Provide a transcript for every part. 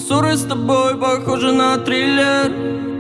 ссоры с тобой похожи на триллер.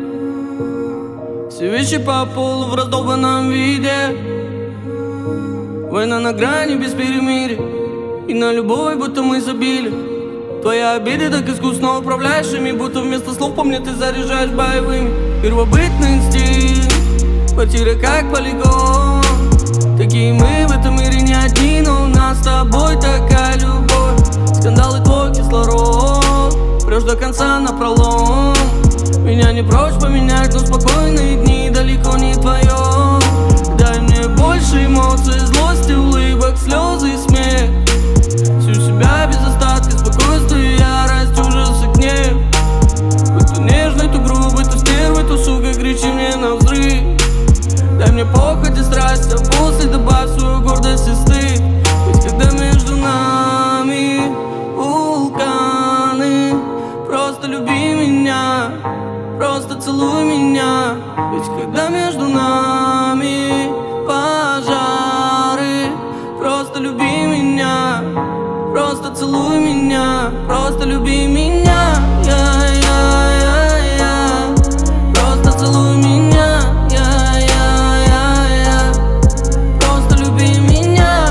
Все вещи по полу в раздолбанном виде. Война на грани без перемирия, и на любовь будто мы забили. Твои обиды так искусно управляешь ими, будто вместо слов по мне ты заряжаешь боевыми. Первобытный инстинкт, квартира как полигон. Такие мы в этом мире не одни, но у нас с тобой такая любовь. Скандалы твой кислород, врешь до конца напролом. Меня не прочь поменять, но спокойные дни далеко не твое. Дай мне больше эмоций, злости, улыбок, слезы и смех. Всю себя без остатка, спокойствие, ярость, ужас и гнев. Будь то нежный, то грубый, то стервый, то сука, кричи мне на взрыв. Дай мне похоть и страсть, а после добавь свою гордость и стыд. Ведь когда между нами вулканы, просто люби меня, просто целуй меня. Ведь когда между нами пожары, просто люби меня, просто целуй меня, просто люби меня. Просто целуй меня. Просто люби меня.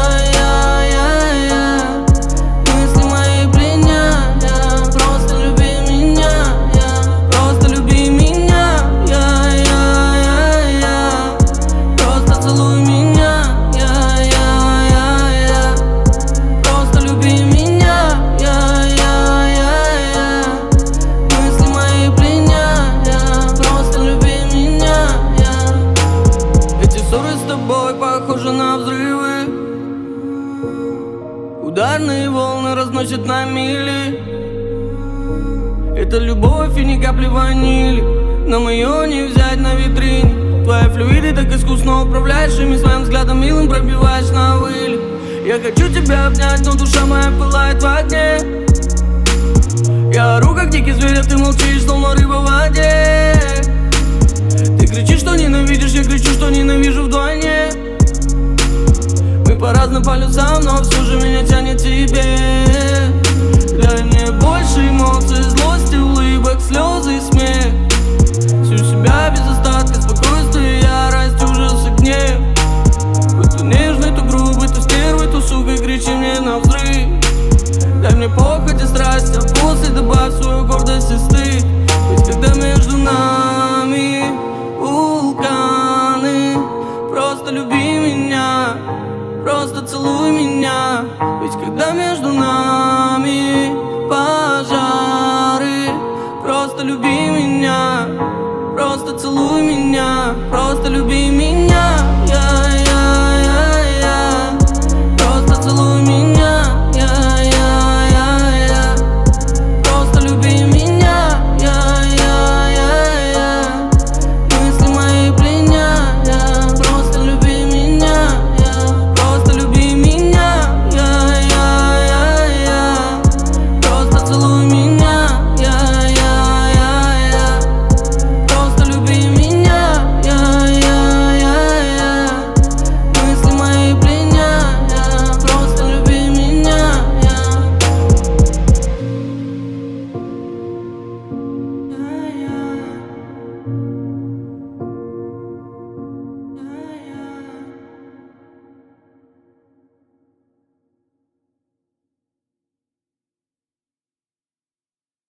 Мысли мои пленят. Просто люби меня. Просто люби меня. Просто целуй меня. Просто люби меня. Мысли мои пленят. Просто люби меня. Эти ссоры с тобой похожи на взрывы. Ударные волны разносят на мили. Это любовь и ни капли ванили. Нам ее не взять на витрине. Твои флюиды так искусно управляешь ими, своим взглядом милым пробиваешь на вылет. Я хочу тебя обнять, но душа моя пылает в огне. Я ору как дикий зверь, а ты молчишь, словно рыба в воде. Ты кричишь, что ненавидишь, я кричу, что ненавижу вдвойне. Мы по разным полюсам, но все же меня тянет к тебе. Дай мне больше эмоций, злости, улыбок, слезы и смех.